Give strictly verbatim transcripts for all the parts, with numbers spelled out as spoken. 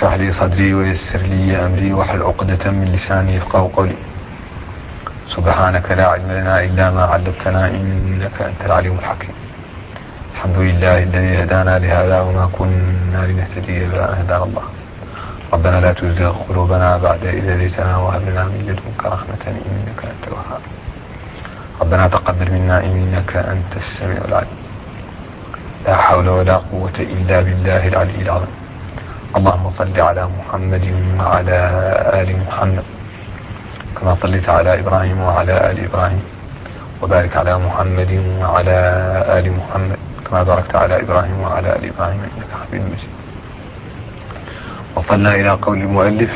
اشرح لي صدري ويسر لي أمري واحلل عقدة من لساني يفقهوا قولي. سبحانك لا علم لنا إلا ما علمتنا إنك أنت العليم الحكيم. الحمد لله الذي هدانا لهذا وما كنا لنهتدي لولا أن هدانا الله. ربنا لا تزغ قلوبنا بعد إذ هديتنا وهب لنا من لدنك رحمة إنك أنت الوهاب. ربنا تقبل منا إنك أنت السميع العليم. لا حول ولا قوة إلا بالله العلي العظيم. اللهم صل على محمد وعلى آل محمد كما صليت على إبراهيم وعلى آل إبراهيم، وبارك على محمد وعلى آل محمد كما باركت على إبراهيم وعلى آل إبراهيم إنك حميد مجيد. وصلنا إلى قول المؤلف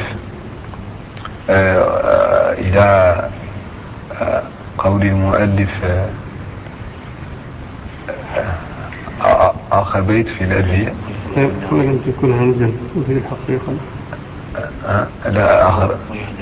آه إلى آه قول المؤلف آه آه آخر بيت في الأدعية ولم تكن همزا وفي الحقيقة آه لا آخر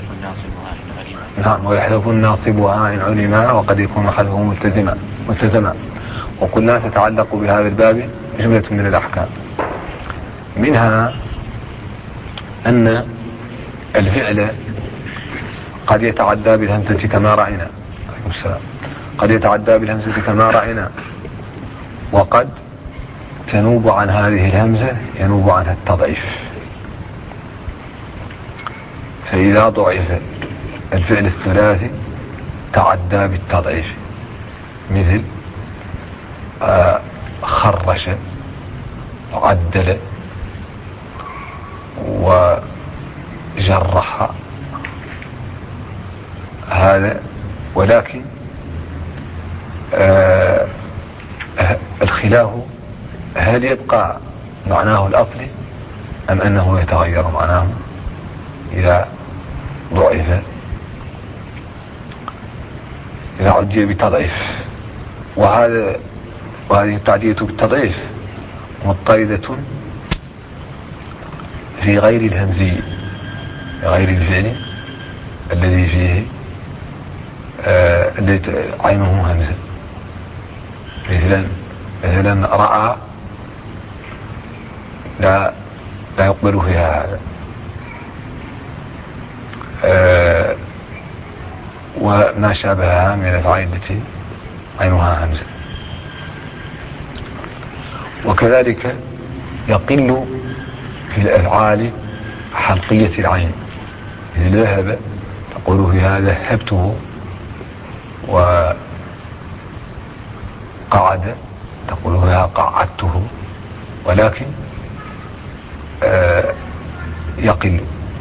نعم ويحذف الناصبها إن علما وقد يكون حذفه ملتزما ملتزما وقلنا تتعلق بهذا الباب جملة من الأحكام، منها أن الفعل قد يتعدى بالهمزة كما رأينا عليكم السلام قد يتعدى بالهمزة كما رأينا وقد تنوب عن هذه الهمزة ينوب عنها التضعيف. فإذا ضعف الفعل الثلاثي تعدى بالتضعيف مثل آه خرش وعدل وجرح هذا، ولكن آه الخلاف هل يبقى معناه الأصلي أم أنه يتغير معناه إذا ضعف إذا عدي بتضعيف. وهذا وهذه التعدية بالتضعيف مضطردة في غير الهمزي في غير الفعل الذي فيه آه الذي عينه همزة، مثلا مثلا رأى لا لا يقبل فيها هذا آه وما شابهها من الأفعال التي عينها همزة. وكذلك يقل في الأفعال حلقية العين، إذا ذهب تقول فيها ذهبته، وقعد تقول فيها قعدته، ولكن آه يقل.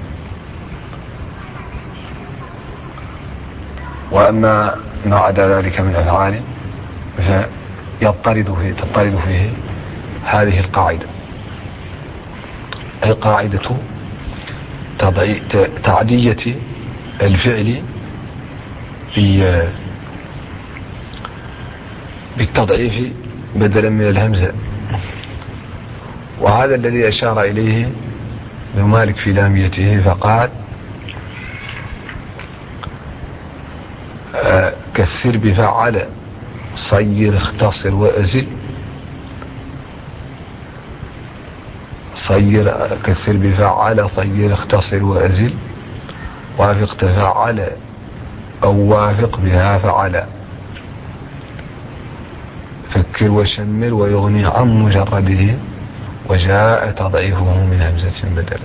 وأما ما عدا ذلك من أفعال فيضطرد فيه تضطرد فيه هذه القاعدة، القاعدة تعدية الفعل بالتضعيف بدلا من الهمزة. وهذا الذي أشار إليه ابن مالك في لاميته فقال آه كثر بفعل صير اختصر وأزل صير كثر بفعل صير اختصر وأزل وافق تفعل أو وافق بها فعل فكر وشمل ويغني عن مجرده وجاء تضعيفه من همزة بدلا.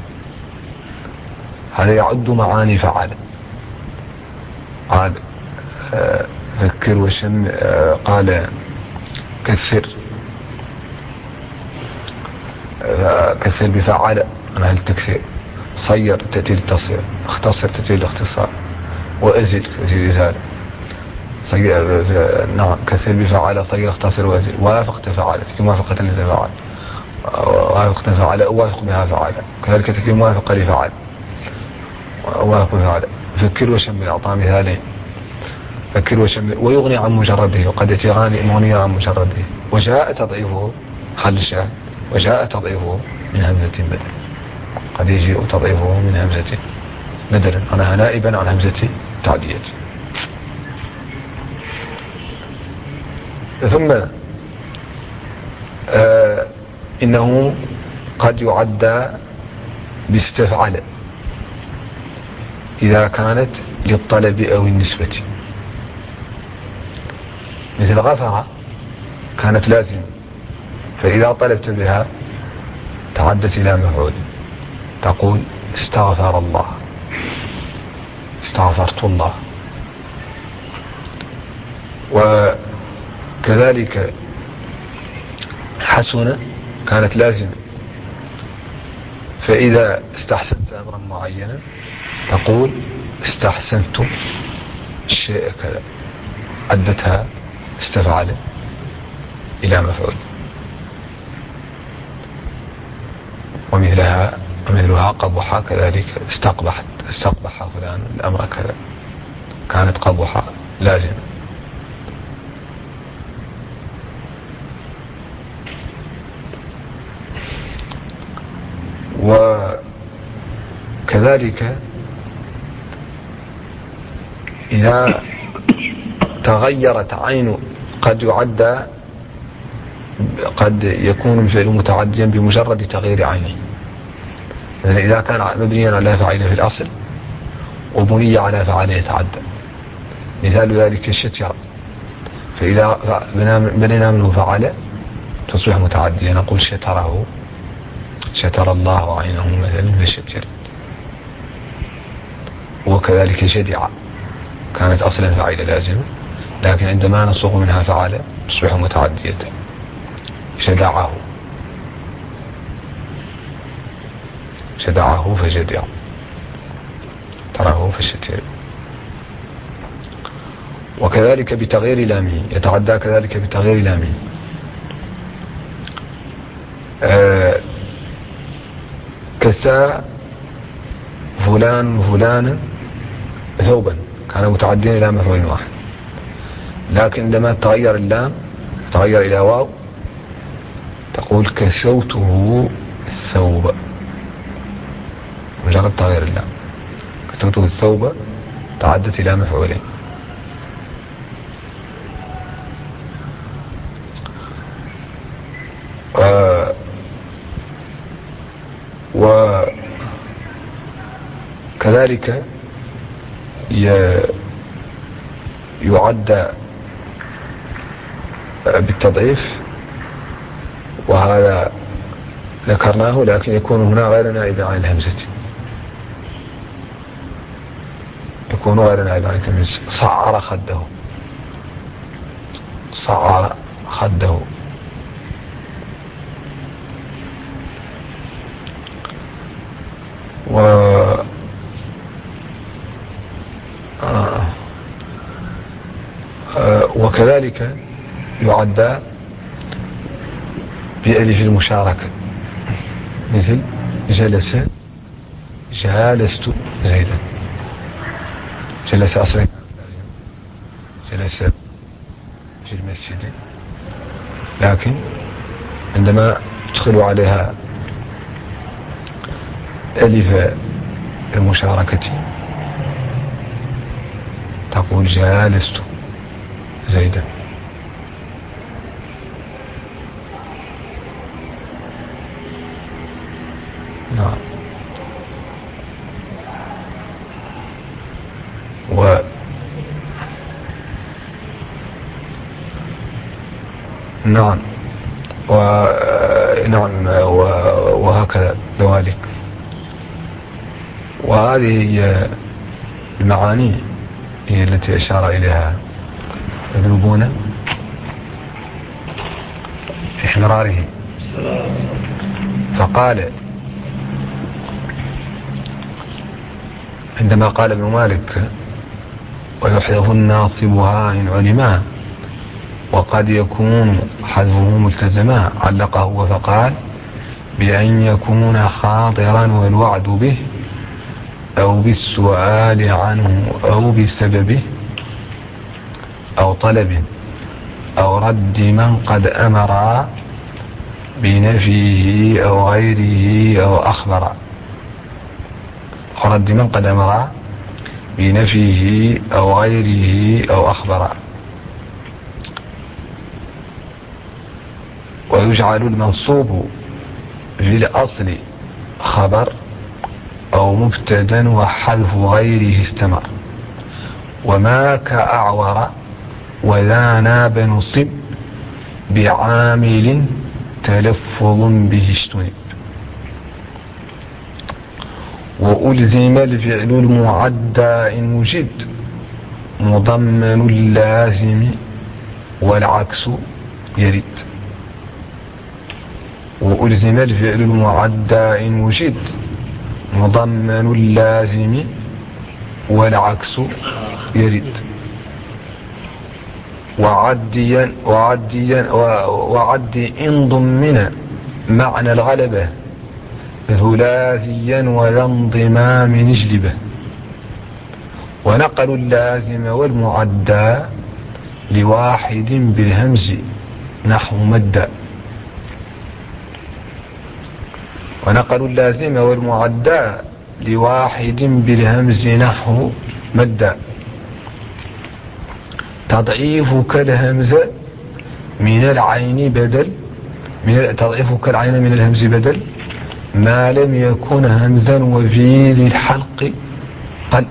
هذا يعد معاني فعل. قال آه فكر وشمل آه قال كثر آه كثر بفعل أنا التكثير، صير تأتي التصير، اختصر تأتي الاختصار، وأزل تأتي الإزالة. نعم كثر بفعل صير اختصر وأزل وافق تفعل تأتي موافقة لتفعل، وافق تفعل وافق بها فعل، كذلك تأتي موافقة لفعل وافق بفعل. فكر وشمل أعطى مثالين، فكر وشمل ويغني عن مجرده، وقد يتغاني مغنيا عن مجرده. وجاء تضعيفه حل الشاهد وجاء تضعيفه من همزة بدل، قد يجيء تضعيفه من همزة بدلا أنا نائبا عن همزة تعدية. ثم آه إنه قد يعدى باستفعل إذا كانت للطلب أو النسبة، مثل غفر كانت لازم، فإذا طلبت بها تعدت إلى مفعول، تقول استغفر الله، استغفرت الله. وكذلك حسن كانت لازم، فإذا استحسنت أمرا معينا تقول استحسنت الشيء كذا، عدتها استفعل إلى مفعول. ومثلها ومثلها قبح كذلك، استقبحت استقبح فلان الأمر كذا، كانت قبح لازم. وكذلك إذا تغيرت عين قد يعدى، قد يكون الفعل متعديا بمجرد تغيير عينه. إذا كان مبنيا على فاعل في الأصل وبني على فعل يتعدى، مثال ذلك الشتر، فإذا بنينا منه فعل تصبح متعديا، نقول شتره، شتر الله عينه مثلا فشتر. وكذلك جدع كانت أصلا فاعل لازم، لكن عندما نصغ منها فعل تصبح متعدية، شدعه، شدعه فجدع، تراه فشتر. وكذلك بتغيير لامه، يتعدى كذلك بتغيير لامه. آه كسى فلان فلانا ثوبا، كان متعدين إلى مفعول واحد، لكن عندما تغير اللام تغير إلى واو تقول كسوته الثوب، مجرد تغير اللام، كسوته الثوب تعدت إلى مفعولين. آه وكذلك يعد بالتضعيف، وهذا ذكرناه، لكن يكون هنا غير نائب عن الهمزة، يكون غير نائب عن الهمزة. صعر خده، صعر خده. و آه. آه. وكذلك يعد بألف المشاركة، مثل جلس جالست زيدا، جلس أصلا جلس في المسجد، لكن عندما تدخل عليها ألف المشاركة تقول جالست زيدا. نعم. و نعم و نعم وهكذا ذلك. وهذه هي المعاني هي التي أشار إليها ابن بونة في حمراره، فقال عندما قال ابن مالك ويحذف ناصبها إن علما وقد يكون حذفه ملتزما، علقه فقال بأن يكون حاضرا والوعد به أو بالسؤال عنه أو بسببه أو طلب أو رد من قد أمر بنفيه أو غيره أو أخبر، أو رد من قد أمر بنفيه أو غيره أو أخبر. ويجعل المنصوب في الأصل خبر أو مبتدا وحذف غيره استمر. وما كأعور وذا ناب نصب بعامل تلفظ به اشتنب. وألزم الفعل المعدى إن وجد مضمن اللازم والعكس يرد. وألزم الفعل المعدى إن وجد مضمن اللازم والعكس يرد. وعديا وعديا وعد إن ضمن معنى الغلبة ثلاثيا وذا انضمام نجلبه. ونقل اللازم والمعدى لواحد بالهمز نحو مد. ونقل اللازم والمعدى لواحد بالهمز نحو مد. تضعيفك الهمزة من العين بدل من تضعيفك العين من الهمز بدل ما لم يكن همزا وفي ذي الحلق قل.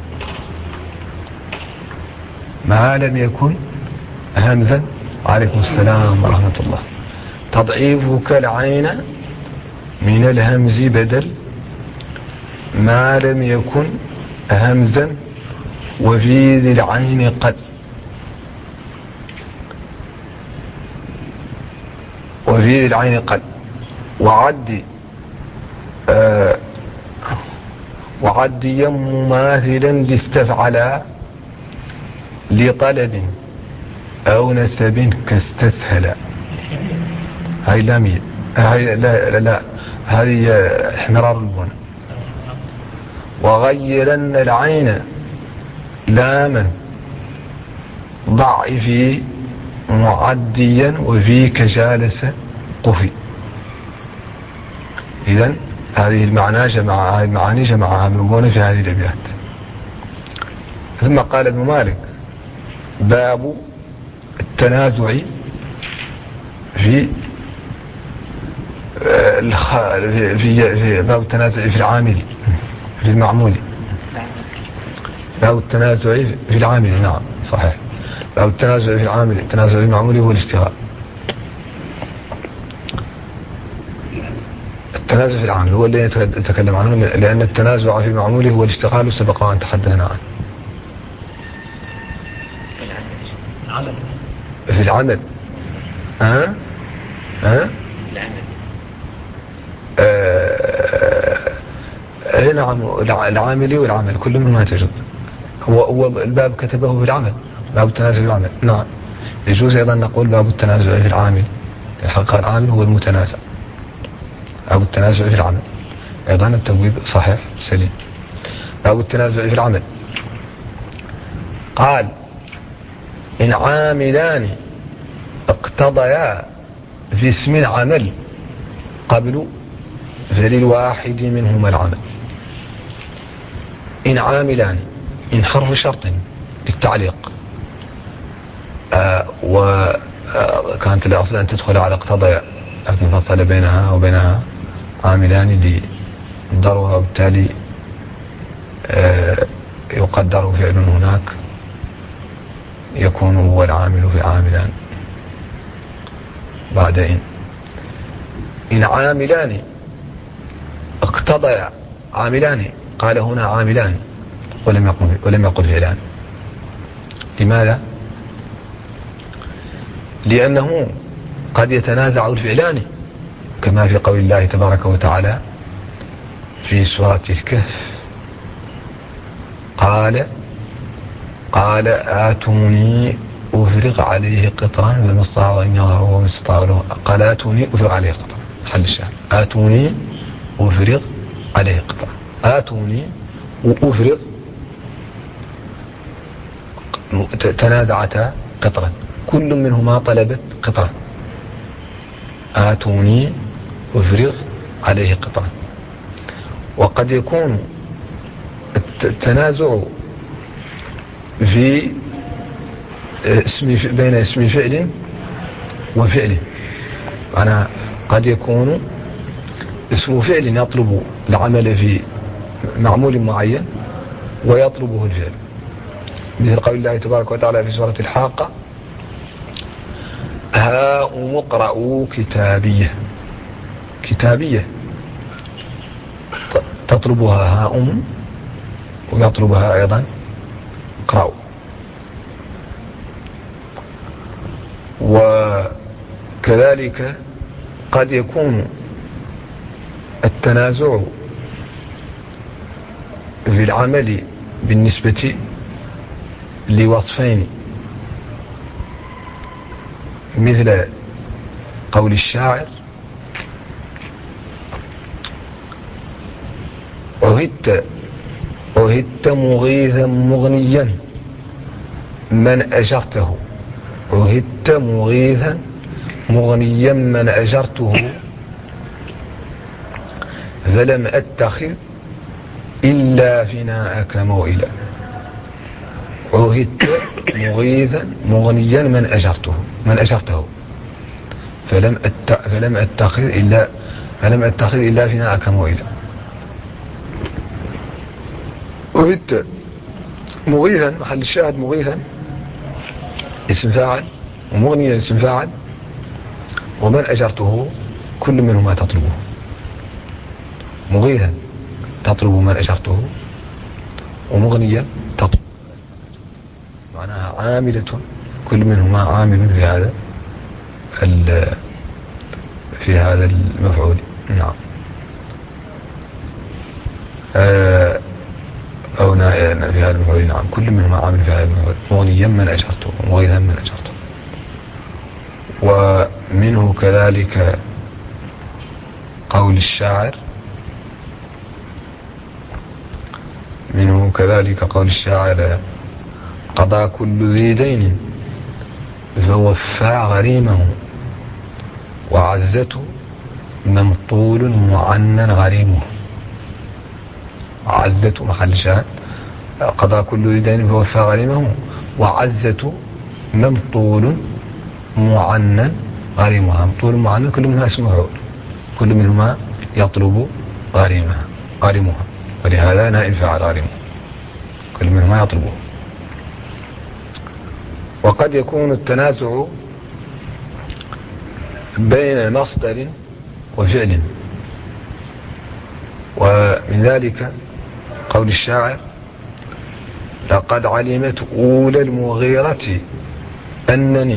ما لم يكن همزا. عليكم السلام ورحمة الله. تضعيفك العين من الهمز بدل ما لم يكن همزا وفي ذي العين قد. وفي ذي العين قد. وعد آه وعديا مماثلا لاستفعل لطلب أو نسب كاستسهل. هاي لامية هاي لا لا, لا. هذه احمرار البن. وغيرن العين لاما ضعف معديا وفي كجالس قفي. إذن هذه المعنى جمع هذه المعاني جمعها ابن بونة في هذه الأبيات. ثم قال ابن مالك باب التنازع في في في باب التنازع في العامل في المعمول. باب التنازع في العامل. نعم صحيح. باب التنازع في العامل. التنازع في المعمول هو الاشتغال. التنازع في العامل هو اللي نتكلم عنه لأن التنازع في المعمول هو الاشتغال سبق وأن تحدثنا عنه. في العمل. ها ها آه نعم. العامل والعمل كل منهما تجد. هو هو الباب كتبه في العمل. باب التنازع في العمل. نعم. يجوز أيضا نقول باب التنازع في العامل. الحقيقة العامل هو المتنازع. باب التنازع في العمل أيضا التبويب صحيح سليم. باب التنازع في العمل. قال إن عاملان اقتضيا في اسم العمل قبل فللواحد منهما العمل. إن عاملان إن حرف شرط للتعليق آه وكانت الأصل أن تدخل على اقتضيا لكن فصل بينها وبينها عاملان للضرورة وبالتالي آه يقدر فعل هناك يكون هو العامل في عاملان بعد إن. إن عاملان اقتضى عاملان قال هنا عاملان ولم يقل ولم يقل فعلان. لماذا؟ لأنه قد يتنازع الفعلان كما في قول الله تبارك وتعالى في سورة الكهف قال قال آتوني أفرغ عليه قطرا فما استطاعوا أن يظهروا وما استطاعوا له. قال آتوني أفرغ عليه قطرا. حل الشاهد. آتوني أفرغ عليه قطرا. آتوني وأفرغ تنازعتا قطرا كل منهما طلبت قطرا. آتوني أفرغ عليه قطرا. وقد يكون التنازع في اسم بين اسم فعل وفعل. أنا قد يكون اسم فعل يطلب العمل في معمول معين ويطلبه الفعل، مثل قول الله تبارك وتعالى في سورة الحاقة: هاؤم اقرءوا كتابيه. كتابيه تطلبها هاؤم ويطلبها أيضا اقرأوا. وكذلك قد يكون التنازع في العمل بالنسبة لوصفين، مثل قول الشاعر: عهدت عهدت مغيثا مغنيا من أجرته. عهدت مغيثا مغنيا من أجرته فلم أتخذ إلا فناءك موئلا. عهدت مغيثا مغنيا من أجرته من أجرته فلم أت فلم أتخذ إلا فلم أتخذ إلا فناءك موئلا. عهدت مغيثا محل الشاهد مغيثا اسم فاعل، ومغنيا اسم فاعل، ومن أجرته كل منهما تطلبه. مغيثا تطلب من أجرته، ومغنيا تطلب، معناها عاملة، كل منهما عامل في هذا في هذا المفعول. نعم. آه أو في هذا المفعول. نعم، كل منهما عامل في هذا المفعول. مغنيا من أجرته ومغيثا من أجرته. ومنه كذلك قول الشاعر منه كذلك قول الشاعر: قضى كل ذي دين فوفى غريمه، وعزته ممطول معنى غريمه. عزته محل شاهد، قضى كل ذي دين فوفى غريمه، وعزته ممطول معنى غريمها. ممطول معنى كل منها اسم مفعول، كل منهما يطلب غريمها غريمها ولهذا نائب فاعل غريمه، كل منهما يطلبه. وقد يكون التنازع بين مصدر وفعل، ومن ذلك قول الشاعر: لقد علمت أولى المغيرة أنني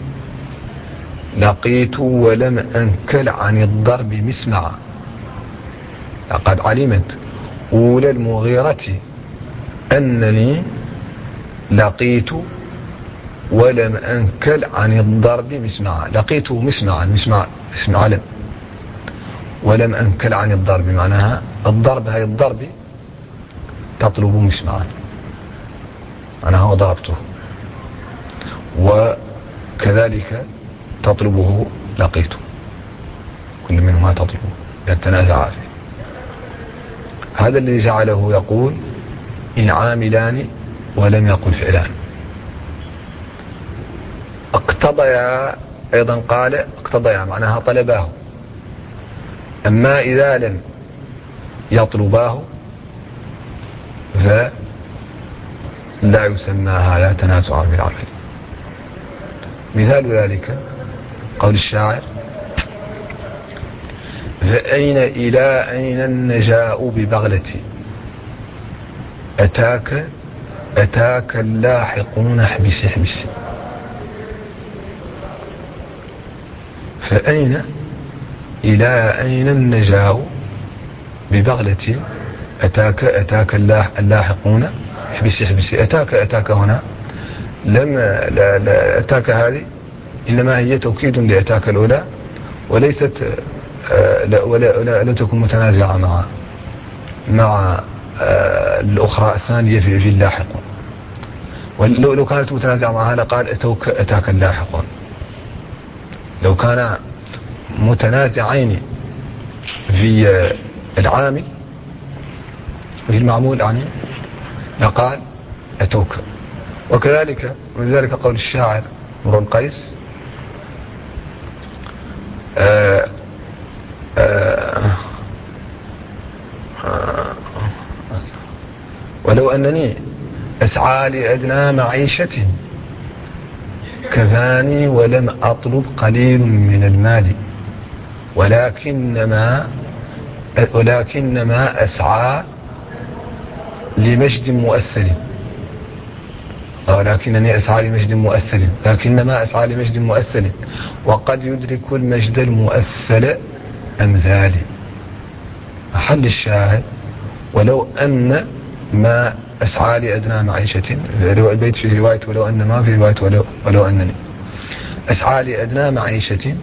لقيت ولم أنكل عن الضرب مسمعا. لقد علمت أولى المغيرة أنني لقيت ولم أنكل عن الضرب مسمعا. لقيت مسمعا، مسمع اسم علم، ولم أنكل عن الضرب معناها الضرب، هاي الضرب تطلب مسمعا، معناها وضربته. وكذلك تطلبه لقيته، كل منهما تطلبه يتنازع فيه. هذا الذي جعله يقول: إن عاملان ولم يقل فعلان. اقتضيا أيضا قال اقتضيا معناها طلباه، أما إذا لم يطلباه فلا يسمى هذا تنازعا في العمل. مثال ذلك قول الشاعر: فأين إلى أين النجاء ببغلتي، أتاك أتاك اللاحقون احبس احبس. فأين إلى أين النجاء ببغلتي، أتاك أتاك اللاحقون احبس احبس. أتاك أتاك هنا لم لا لا أتاك هذه إنما هي توكيد لأتاك الأولى، وليست لا ولا لا لم تكن متنازعة مع مع الأخرى الثانية في في اللاحقون. ولو كانت متنازعة معها لقال أتوك أتاك اللاحقون. لو كان متنازعين في العامل وفي المعمول يعني لقال أتوك. وكذلك ولذلك قول الشاعر امرؤ القيس: آآ آآ أنني أسعى لأدنى معيشة كفاني ولم أطلب قليل من المال ولكنما ولكنما أسعى لمجد مؤثر ولكنني أسعى لمجد مؤثر لكنما أسعى لمجد مؤثر وقد يدرك المجد المؤثر أمثالي. محل الشاهد ولو أن ما أسعى لأدنى معيشة، البيت في رواية ولو أن ما، في رواية ولو, ولو أنني أسعى لأدنى معيشة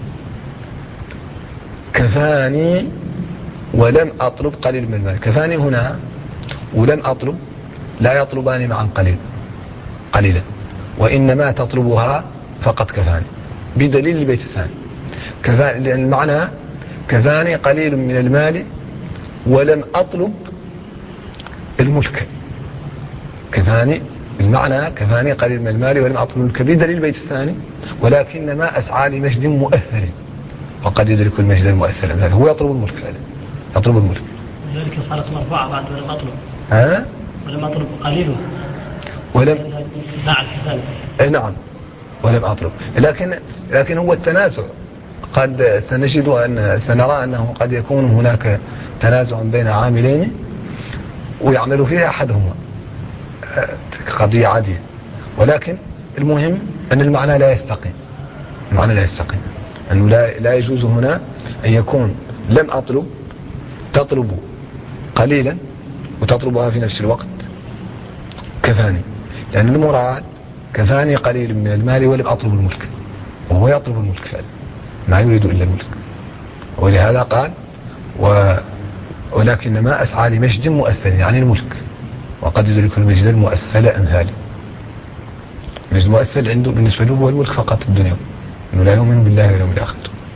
كفاني ولم أطلب قليل من المال. كفاني هنا ولم أطلب لا يطلبان معا قليل قليلا، وإنما تطلبها فقط كفاني بدليل البيت الثاني. كفاني لأن المعنى كفاني قليل من المال ولم أطلب الملك. كفاني المعنى كفاني قليل من المال ولم أطلب الملك بدليل البيت الثاني ولكنما أسعى لمجد مؤثر وقد يدرك المجد المؤثر. هو يطلب الملك فعلا، يطلب الملك. ذلك صارت مرفوعة بعد ولم أطلب. ها؟ ولم أطلب قليل ولم بعد ذلك. اي نعم ولم أطلب، لكن لكن هو التنازع قد سنجد أن سنرى أنه قد يكون هناك تنازع بين عاملين ويعمل فيها أحدهما قضية عادية، ولكن المهم أن المعنى لا يستقيم. المعنى لا يستقيم أنه لا, لا يجوز هنا أن يكون لم أطلب تطلب قليلا وتطلبها في نفس الوقت كفاني، لأن المراد كفاني قليل من المال ولم أطلب الملك، وهو يطلب الملك فعلا ما يريد إلا الملك. ولهذا قال و ولكن ما أسعى لمجد مؤثر يعني الملك وقد يدرك المجد المؤثر أمثالي. المجد المؤثر عنده بالنسبة له هو الملك فقط الدنيا، إنه لا يؤمن بالله واليوم الآخر.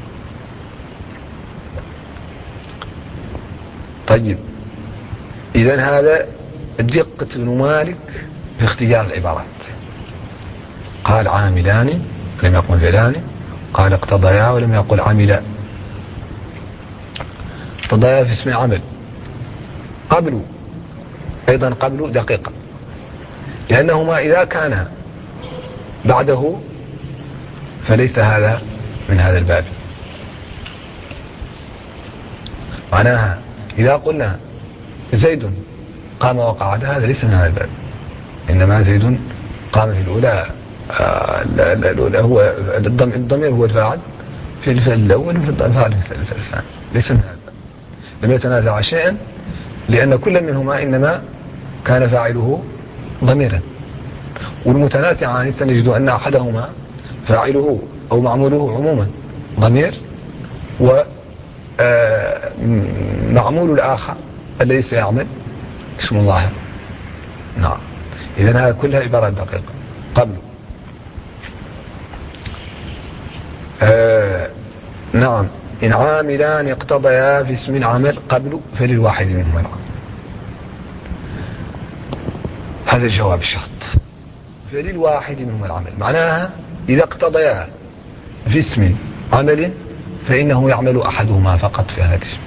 طيب إذن هذا دقة ابن مالك في اختيار العبارات. قال عاملان لم يقل فعلان، قال اقتضيا ولم يقل عملا. اقتضيا في اسم عمل. قبل أيضا قبل دقيقة، لأنهما إذا كان بعده فليس هذا من هذا الباب. معناها إذا قلنا زيد قام وقعد هذا ليس من هذا الباب، إنما زيد قام في الأولى الأولى هو الضمير هو الفاعل في الفعل الأول وفي الفاعل في الفعل الثاني، ليس من هذا. لم يتنازع شيئا لأن كل منهما إنما كان فاعله ضميرا، والمتنازعان نجد أن أحدهما فاعله أو معموله عموما ضمير ومعمول الآخر الذي سيعمل اسم الله. نعم إذن هذا كلها عبارة دقيقة. قبل آه نعم إن عاملان اقتضيا في اسم العمل قبل فللواحد منهما العمل. هذا الجواب الشرط، فللواحد منهما العمل معناها إذا اقتضيا في اسم عمل فإنه يعمل أحدهما فقط في هذا الاسم،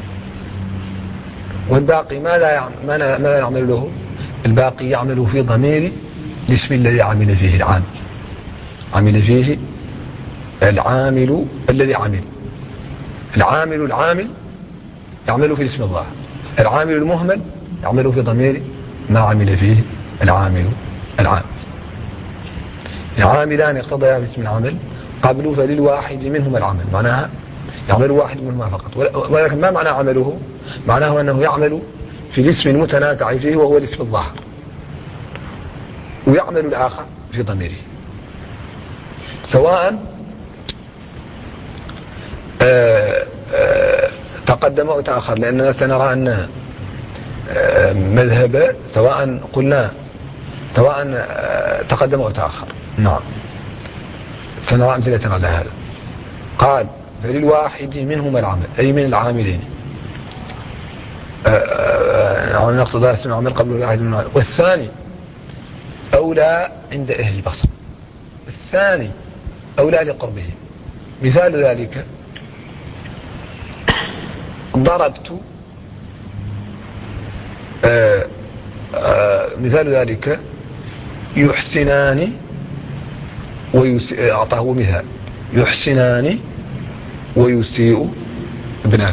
والباقي ما لا يعمل, ما لا يعمل له، الباقي يعمل في ضمير الاسم الذي عمل فيه العامل. عمل فيه العامل الذي عمل. العامل العامل يعمل في اسم الله، العامل المهمل يعمل في ضمير ما عمل فيه العامل العامل. العاملان اقتضيا في اسم العمل قبل فللواحد منهما العمل معناها يعمل واحد منهما فقط. ولكن ما معنى عمله؟ معناه أنه يعمل في الاسم المتنازع فيه وهو الاسم الظاهر، ويعمل الآخر في ضميره سواء آآ آآ تقدم أو تأخر، لأننا سنرى أن مذهب سواء قلنا سواء تقدم أو تأخر. نعم سنرى أمثلة على هذا. قال فللواحد منهما العمل أي من العاملين عمل اقتضاء اسم العمل قبل الواحد منهما. والثاني أولى عند أهل البصر، الثاني أولى لقربه. مثال ذلك ضربت آآ آآ مثال ذلك يحسنان ويسيء، أعطاه مثال يحسنان ويسيء ابناك،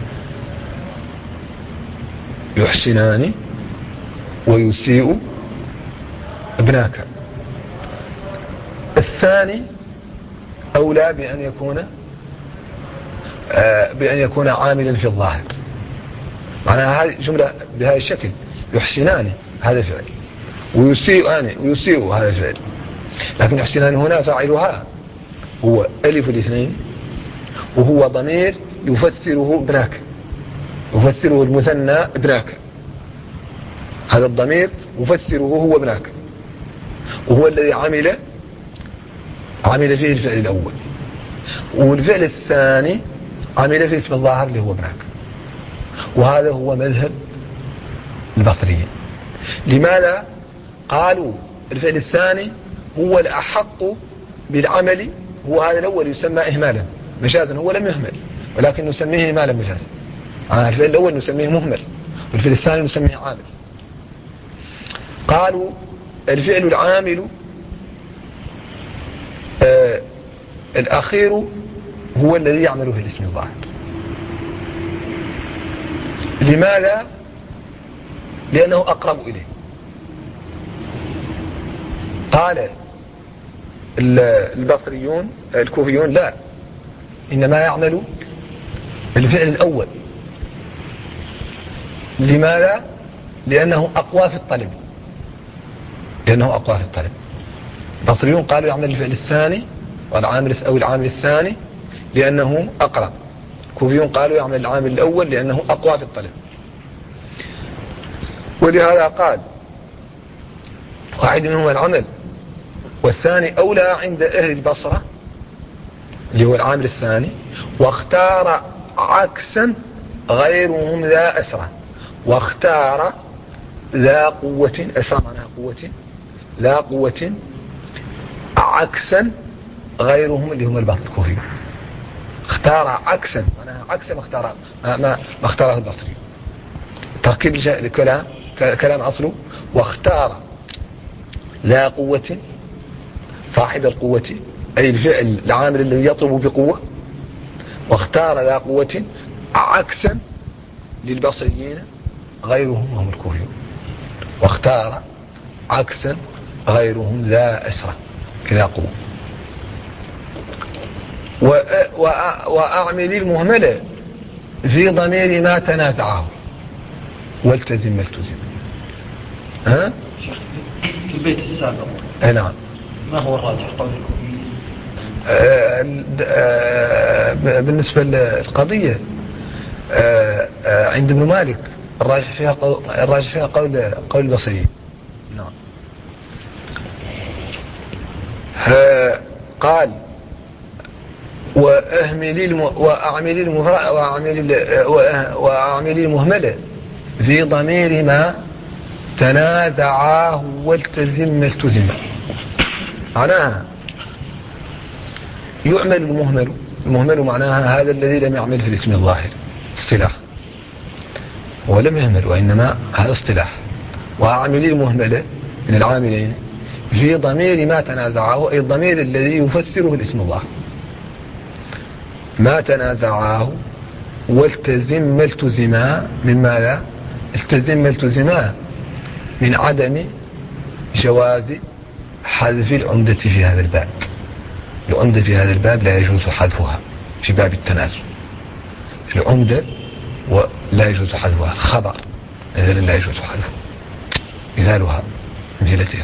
يحسنان ويسيء ابناك. الثاني أولى بأن يكون آه بأن يكون عاملا في الظاهر، معناها هذه جملة بهذا الشكل، يحسنان هذا فعل، ويسيئان ويسيء هذا فعل، لكن يحسنان هنا فاعلها هو ألف الاثنين، وهو ضمير يفسره ابناك، يفسره المثنى ابناك، هذا الضمير يفسره هو ابناك، وهو الذي عمل عمل فيه الفعل الأول، والفعل الثاني عمل فيه اسم الظاهر اللي هو ابناك. وهذا هو مذهب البصريين. لماذا؟ قالوا الفعل الثاني هو الأحق بالعمل، هو هذا الأول يسمى إهمالا مجازا، هو لم يهمل ولكن نسميه إهمالا مجازا. آه الفعل الأول نسميه مهمل، والفعل الثاني نسميه عامل. قالوا الفعل العامل آه الأخير هو الذي يعمل في الاسم الظاهر. لماذا؟ لأنه أقرب إليه. قال البصريون الكوفيون لا، إنما يعمل الفعل الأول. لماذا؟ لأنه أقوى في الطلب، لأنه أقوى في الطلب. البصريون قالوا يعمل الفعل الثاني والعامل أو العامل الثاني لأنه أقرب. الكوفيون قالوا يعمل العامل الأول لأنه أقوى في الطلب. ولهذا قال واحد منهما العمل والثاني أولى عند أهل البصرة اللي هو العامل الثاني، واختار عكسا غيرهم ذا أسرة، واختار ذا قوة أسرة معناها قوة ذا قوة عكسا غيرهم اللي هم البصر الكوفي. اختار عكسا معناها عكس ما اختار ما, ما اختاره البصري. تركيب الكلام كلام أصله واختار ذا قوة صاحب القوة أي الفعل العامل الذي يطلب بقوة، واختار ذا قوة عكسا للبصريين غيرهم هم الكوفيون، واختار عكسا غيرهم ذا أسرة كذا قوة. وأعمل المهملة في ضمير ما تنازعه والتزم ما التزم. ها؟ في البيت السابق نعم. ما هو الراجح قولكم؟ آه آه بالنسبة للقضية آه آه عند ابن مالك الراجح فيها قول الراجح فيها قول قول البصري. نعم. قال وأهمل الم... وأعمل المفرع وأعمل ال... وأعمل المهملة في ضمير ما تنازعاه والتزم ما التزم. معناها يعمل المهمل، المهمل معناها هذا الذي لم يعمل في الاسم الظاهر اصطلاح، ولم يهمل وإنما هذا اصطلاح. وأعمل المهملة من العاملين في ضمير ما تنازعه أي الضمير الذي يفسره الاسم الظاهر ما تنازعاه والتزم ما التزما من ماذا؟ التزم ما التزما من عدم جواز حذف العمدة في هذا الباب. العمدة في هذا الباب لا يجوز حذفها في باب التنازع. العمدة ولا يجوز حذفها، الخبر مثلا لا يجوز حذفه، مثالها امثلتها.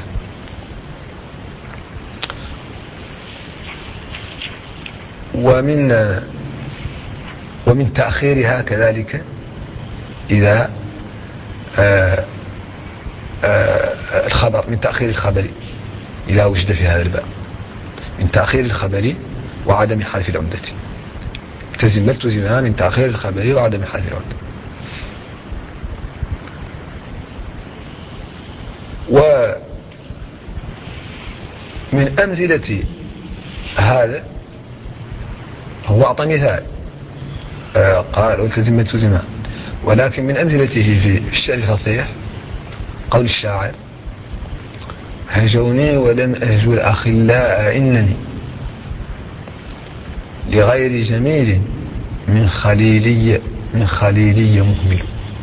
ومن ومن تأخيرها كذلك إذا آآ آآ الخبر من تأخير الخبر إذا وجد في هذا الباب من تأخير الخبر وعدم حذف العمدة. التزم التزمها من تأخير الخبر وعدم حذف العمدة. ومن أمثلة هذا هو أعطى مثال آه قال والتزم التزمها، ولكن من أمثلته في الشعر الفصيح قول الشاعر هجوني ولم أهجو الأخلاء إنني لغير جميل من خليلي من خليلي مهمل.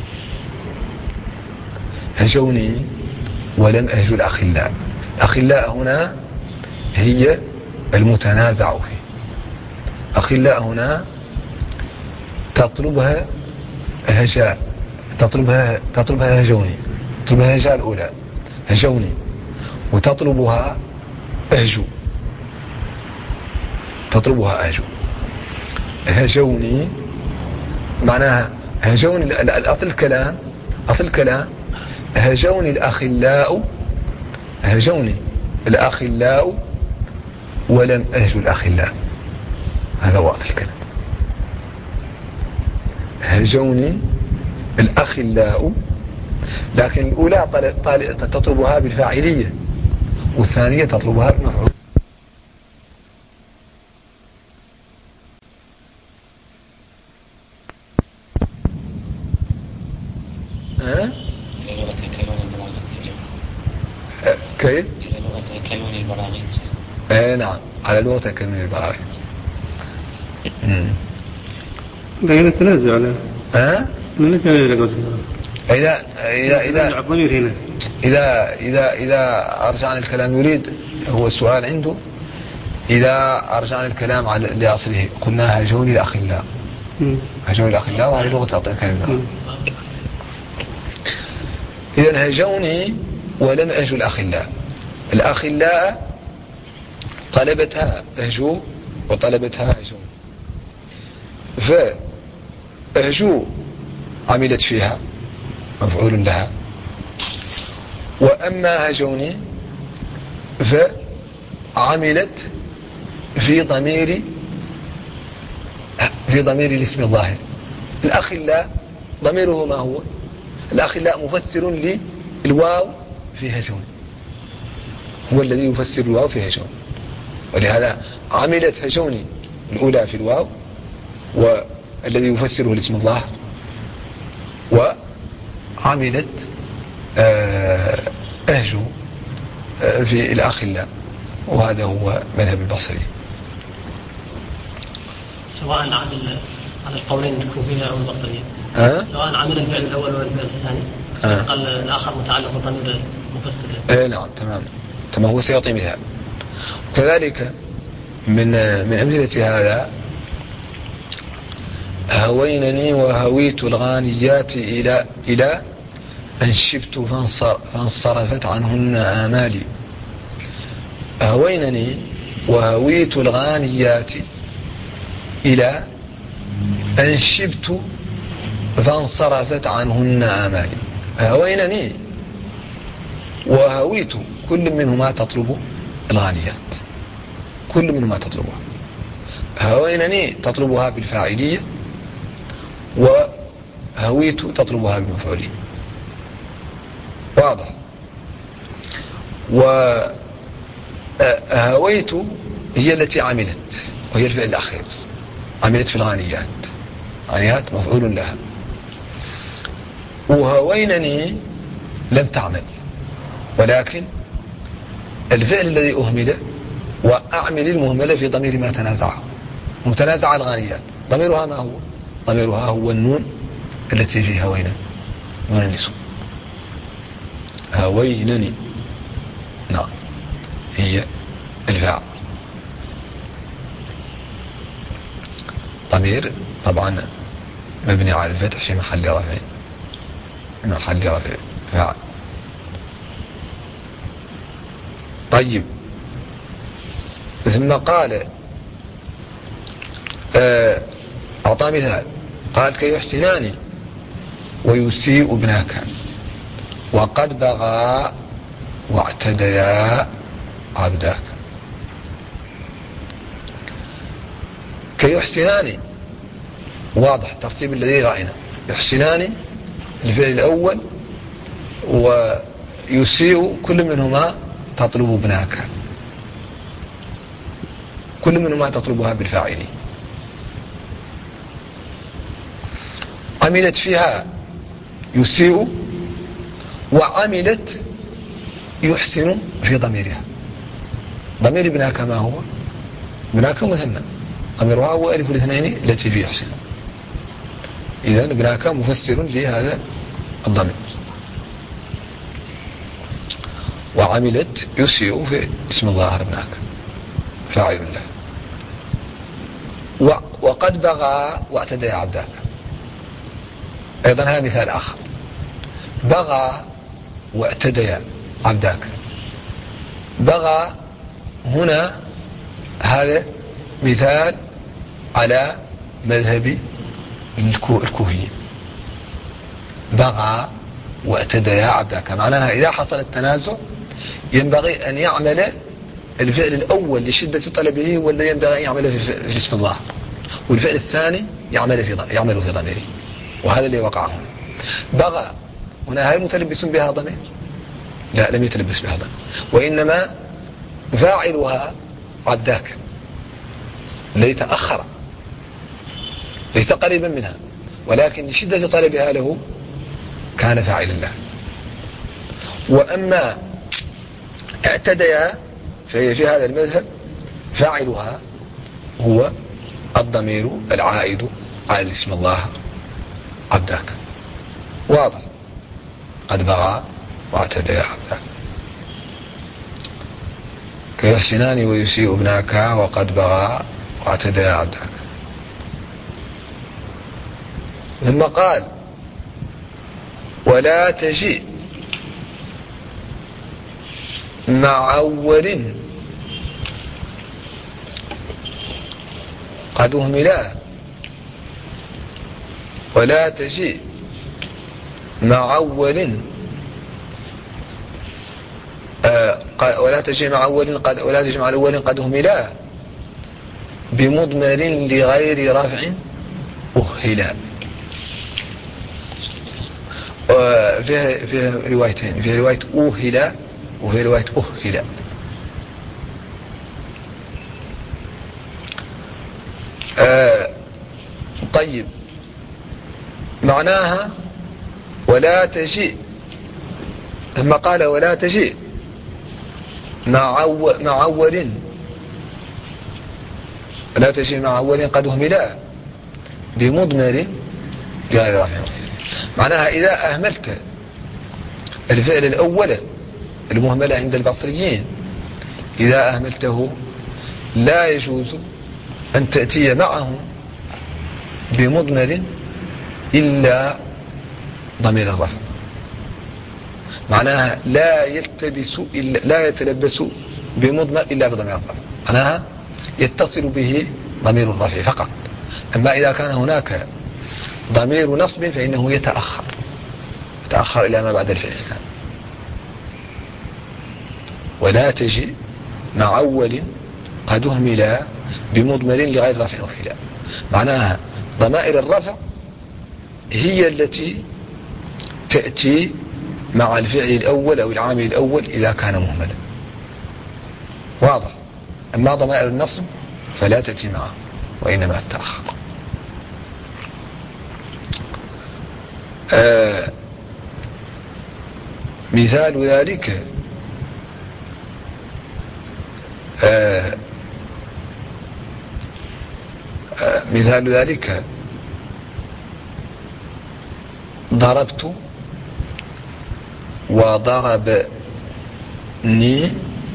هجوني ولم أهجو الأخلاء. الأخلاء هنا هي المتنازع فيه. أخلاء هنا تطلبها هجاء تطلبها تطلبها هجوني تطلبها هجاء الأولى هجوني، وتطلبها أهجو تطلبها أهجو. هجوني معناها هجوني الأصل الكلام أصل الكلام هجوني الأخلاء هجوني الأخلاء ولم أهجو الأخلاء. هذا هو أصل الكلام. هجوني الأخلاء، لكن الأولى تطلبها بالفاعلية والثانية تطلبها بالمفعول. ها؟ لغة كلون البلاغة. كيف؟ لغة كلون البلاغة. ايه نعم، على لغة كلون البلاغة. لكن التنازع على ها؟ من لك إذا إذا إذا هنا إذا إذا إذا أرجعنا الكلام يريد هو السؤال عنده. إذا أرجعنا الكلام على لأصله قلنا هجوني الأخلاء هجوني الأخلاء وهذه لغة الكلمة. إذا هجوني ولم أهجو الأخلاء. الأخلاء طلبتها أهجو وطلبتها هجون، فأهجو عملت فيها مفعول لها، وأما هجوني فعملت في ضمير في ضمير الاسم الظاهر. الأخلاء ضميره ما هو؟ الأخلاء مفسر للواو في هجون، هو الذي يفسر الواو في هجون، ولهذا عملت هجوني الأولى في الواو والذي يفسره الاسم الظاهر، وعملت أهجو في الأخلاء، وهذا هو مذهب البصري. سواء عمل على القولين الكوفية أو البصرية، أه؟ سواء عمل الفعل الأول ولا الفعل الثاني. أه؟ قال الآخر متعلق بضمير المفسر. ايه نعم تمام تمام، هو سيعطي مثال. وكذلك من من أمثلة هذا هوينني وهويت الغانيات إلى إلى أن شبت فانصرفت عنهن آمالي. هوينني وهويت الغانيات إلى أن شبت فانصرفت عنهن آمالي. هوينني وهويت كل منهما تطلب الغانيات، كل منهما تطلبها. هوينني تطلبها بالفاعلية، وهويت تطلبها بالمفعولية. واضح؟ وهويت هي التي عملت، وهي الفعل الأخير، عملت في الغانيات، غانيات مفعول لها. وهوينني لم تعمل، ولكن الفعل الذي أهمل وأعمل المهملة في ضمير ما تنازعه، متنازع الغانيات. ضميرها ما هو؟ ضميرها هو النون التي في هوينا، نون النسوة. هوينني نعم هي الفاعل. ضمير طبعا مبني على الفتح في محل رفع، محل رفع فاعل. طيب، ثم قال أعطى مثال، قال كيحسنان ويسيء ابناك وقد بغى واعتديا عبداك. كيحسنان واضح الترتيب الذي رأينا. يحسنان الفعل الأول، ويسيء كل منهما تطلب ابناك، كل منهما تطلبها بالفاعل. عملت فيها يسيء، وعملت يحسن في ضميرها. ضمير ابناك ما هو؟ ابناك مثنى، ضميرها هو ألف الاثنين التي في يحسن. إذا ابناك مفسر لهذا الضمير. وعملت يسيء في اسم الله ابناك فاعل له. وقد بغى واعتدى عبداك أيضا هذا مثال آخر. بغى واعتدى عبداك. بغى هنا هذا مثال على مذهب الكوفيين. بغى واعتدى عبداك معناها إذا حصل التنازع ينبغي أن يعمل الفعل الأول لشدة طلبه ولا ينبغي أن يعمل في اسم الله، والفعل الثاني يعمل في يعمل في ضميره. وهذا اللي وقع هنا. بغى هنا هل متلبس بها ضمير؟ لا، لم يتلبس بها ضمير، وإنما فاعلها عبداك ليس أخر، ليس قريبا منها، ولكن لشدة طلبها له كان فاعلا له. وأما اعتدى فهي في هذا المذهب فاعلها هو الضمير العائد على اسم الله عبداك. واضح؟ قد بغى واعتدى عبداك. كيحسنان ويسيء ابناك وقد بغى واعتدى عبداك. ثم قال ولا تجيء مع أول قد أهملا. ولا تجيء مع أول آه ولا تجيء مع أول قد ولا تجيء مع الأول قد أهملا بمضمر لغير رفع أهلا. فيها فيها روايتين، فيها رواية أهلا وفي رواية أهلا. آه طيب معناها ولا تجيء، ثم قال ولا تجيء مع مع أول ولا تجيء مع أول قد أهملا بمضمر غير رافع. معناها إذا أهملت الفعل الأول المهملة عند البصريين، إذا أهملته لا يجوز أن تأتي معه بمضمر إلا ضمير الرفع. معناها لا يلتبس إلا لا يتلبس بمضمر إلا بضمير الرفع، معناها يتصل به ضمير الرفع فقط. أما إذا كان هناك ضمير نصب فإنه يتأخر يتأخر إلى ما بعد الفعل الثاني. ولا تجي مع أول قد أهملا بمضمر لغير رفع أهلا. معناها ضمائر الرفع هي التي تأتي مع الفعل الأول أو العامل الأول إذا كان مهملا. واضح؟ أما ضمائر النصب فلا تأتي معه وإنما تتأخر. آه مثال ذلك آه آه مثال ذلك ضربت وضربني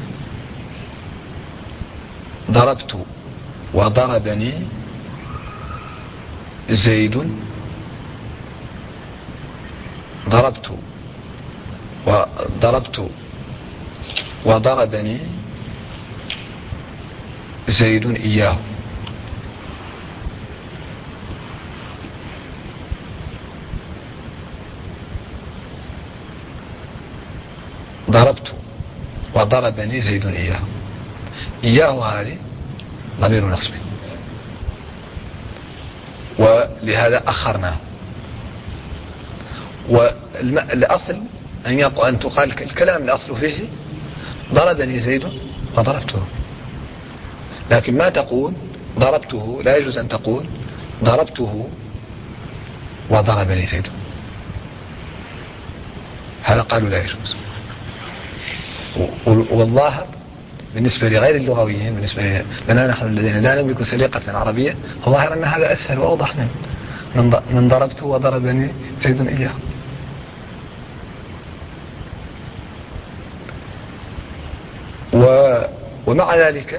ضربت وضربني زيد ضربت وضربت وضربني زيد إياه. ضربت وضربني زيد إياه. إياه هذه ضمير نصب، ولهذا أخرناه. والأصل أن أن تقال الكلام الأصل فيه ضربني زيد وضربته، لكن ما تقول ضربته، لا يجوز أن تقول ضربته وضربني زيد، هذا قالوا لا يجوز. والظاهر بالنسبة لغير اللغويين، بالنسبة لنا نحن الذين لا نملك سليقة عربية، الظاهر أن هذا أسهل وأوضح من من ضربته وضربني زيد إياه. و ومع ذلك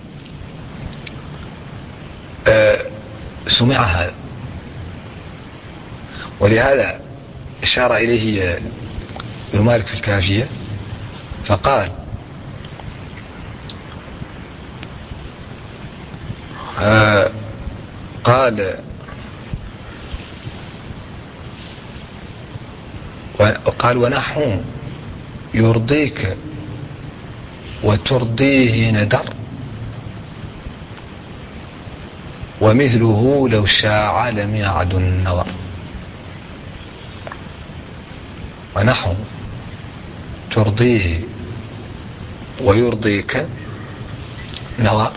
آه سمع هذا، ولهذا اشار إليه ابن مالك في الكافية فقال آه قال وقال ونحو يرضيك وترضيه ندر، ومثله لو شاع لم يعد النظر. ونحو ترضيه ويرضيك نظر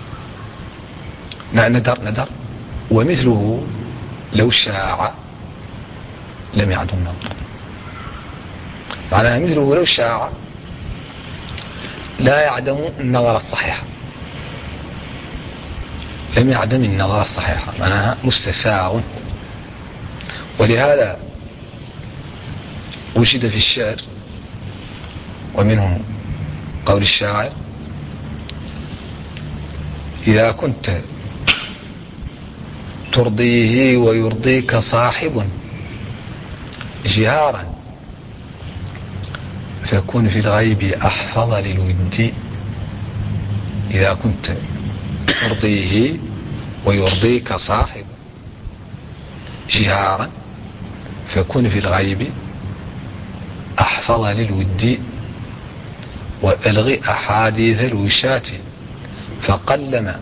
ندر ندر، ومثله لو شاع لم يعد النظر. معناها مثله لو شاع لا يعدم النظر الصحيح، لم يعدم النظر الصحيح، معناها مستساغ. ولهذا وجد في الشعر ومنهم قول الشاعر: إذا كنت ترضيه ويرضيك صاحب جهارا فكن في الغيب أحفظ للود. إذا كنت ترضيه ويرضيك صاحب جهارا فكن في الغيب أحفظ للود، وألغي أحاديث الوشاة فقلما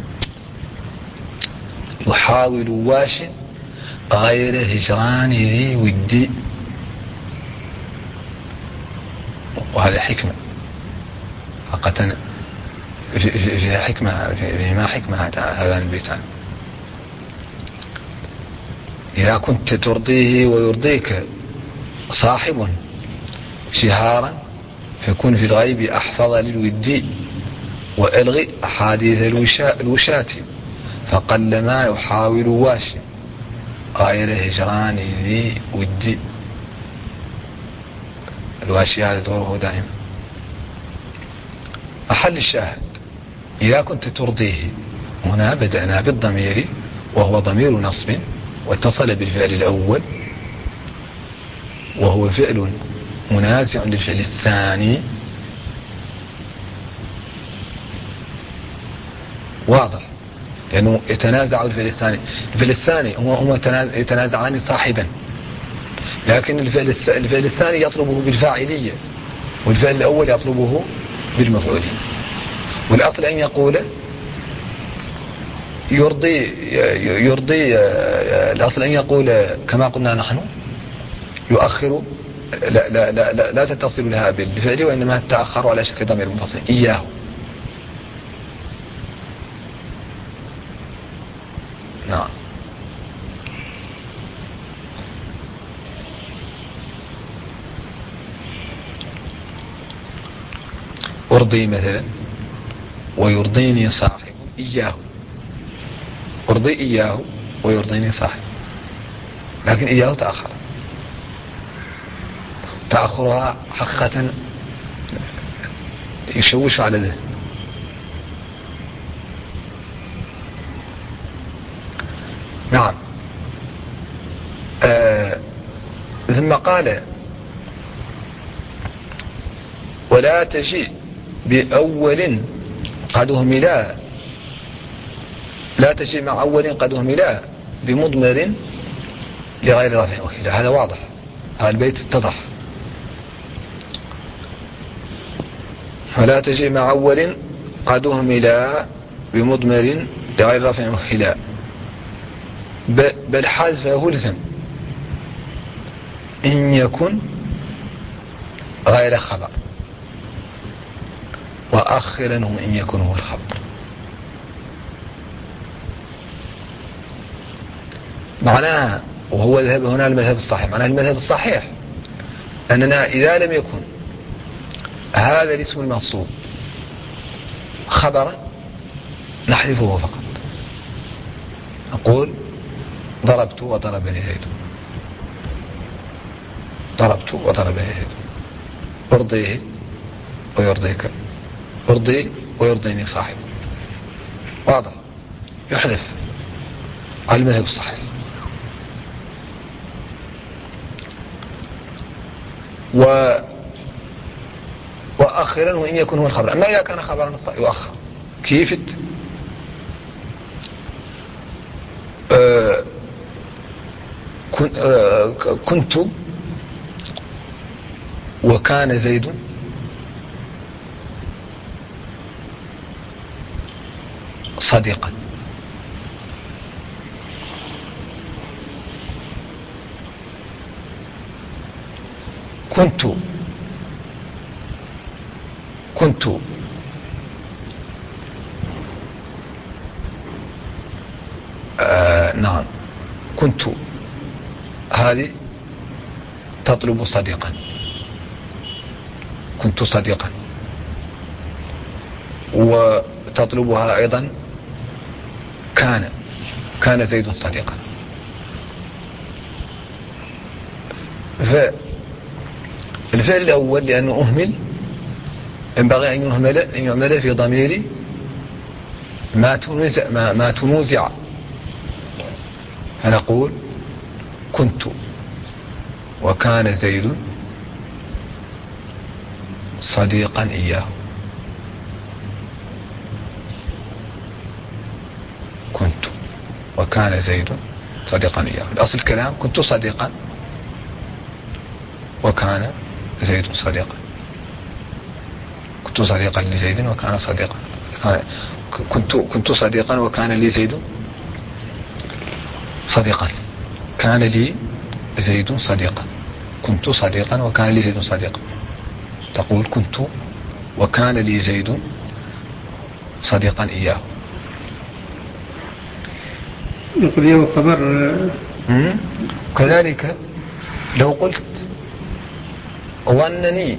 يحاول واش غير هجران ذي ودي. وهذا حكمة حقا، فيها حكمة، في ما حكمة هذا البيتان. إذا كنت ترضيه ويرضيك صاحب شهارا فكن في الغيب أحفظ للود، وألغي أحاديث الوشاة فقلما يحاول واش غير هجران ذي ودي. الواشي هذا دوره دائما. محل الشاهد: إذا كنت ترضيه، هنا بدأنا بالضمير وهو ضمير نصب واتصل بالفعل الأول وهو فعل منازع للفعل الثاني. واضح، لأنه يتنازع الفعل الثاني. الفعل الثاني هم يتنازعان صاحبا، لكن الفعل الفعل الثاني يطلبه بالفاعلية والفعل الأول يطلبه بالمفعولية. والأصل أن يقول يرضي يرضي الأصل أن يقول كما قلنا نحن يؤخر، لا, لا, لا, لا, لا تتصل لها بالفعل، وإنما تتأخر على شكل ضمير منفصل. إياه نعم. أرضي مثلا ويرضيني صاحب إياه، أرضي إياه ويرضيني صاحب، لكن إياه تأخر. تأخرها حقيقة يشوش على ذلك. نعم. آه ثم قال: ولا تجيء بأول قد اهملا، لا تجيء مع أول قد اهملا بمضمر لغير رافع وخلا. هذا واضح، هذا البيت اتضح. ولا تجيء مع أول قد اهملا بمضمر لغير رافع وخلا، بل حذفه لزم إن يكن غير خبر، وأخرنه إن يكن هو الخبر. معناها، وهو ذهب هنا المذهب الصحيح، معناها المذهب الصحيح أننا إذا لم يكن هذا الاسم المنصوب خبرا نحذفه فقط، نقول ضربت وضربني زيد، ضربت وضربني زيد، أرضيه ويرضيك، أرضي ويرضيني صاحب، واضح، يحذف على المذهب الصحيح. و وأخرا وإن يكون هو الخبر، أما إذا كان خبرا يؤخر. كيف آه كنت وكان زيد صديقا، كنت كنت آه نعم كنت هذه تطلب صديقا، كنت صديقا، وتطلبها أيضا كان كان زيد صديقا. فالفعل الأول لأنه أهمل ينبغي أن يهمل, أن يعمل في ضمير ما تنوزع, ما, ما تنوزع، فنقول كنت وكان زيد صديقا إياه، كنت وكان زيد صديقا إياه. الأصل الكلام كنت صديقا وكان زيد صديقا، كنت صديقا لزيد وكان صديقا، كنت كنت صديقا وكان لي زيد صديقا، كان لي زيد صديقا، كنت صديقا وكان لي زيد صديقا. تقول كنت وكان لي زيد صديقا إياه. نقول له خبر. كذلك لو قلت ظنني